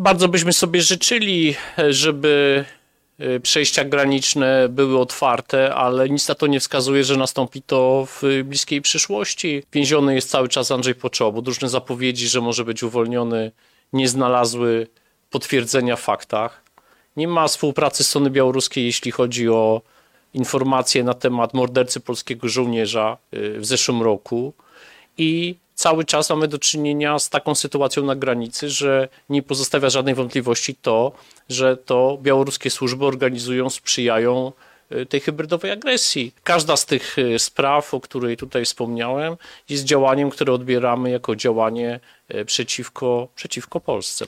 Bardzo byśmy sobie życzyli, żeby przejścia graniczne były otwarte, ale nic na to nie wskazuje, że nastąpi to w bliskiej przyszłości. Więziony jest cały czas Andrzej Poczobut. Różne zapowiedzi, że może być uwolniony, nie znalazły potwierdzenia w faktach. Nie ma współpracy strony białoruskiej, jeśli chodzi o informacje na temat mordercy polskiego żołnierza w zeszłym roku i cały czas mamy do czynienia z taką sytuacją na granicy, że nie pozostawia żadnej wątpliwości to, że to białoruskie służby organizują, sprzyjają tej hybrydowej agresji. Każda z tych spraw, o której tutaj wspomniałem, jest działaniem, które odbieramy jako działanie przeciwko Polsce.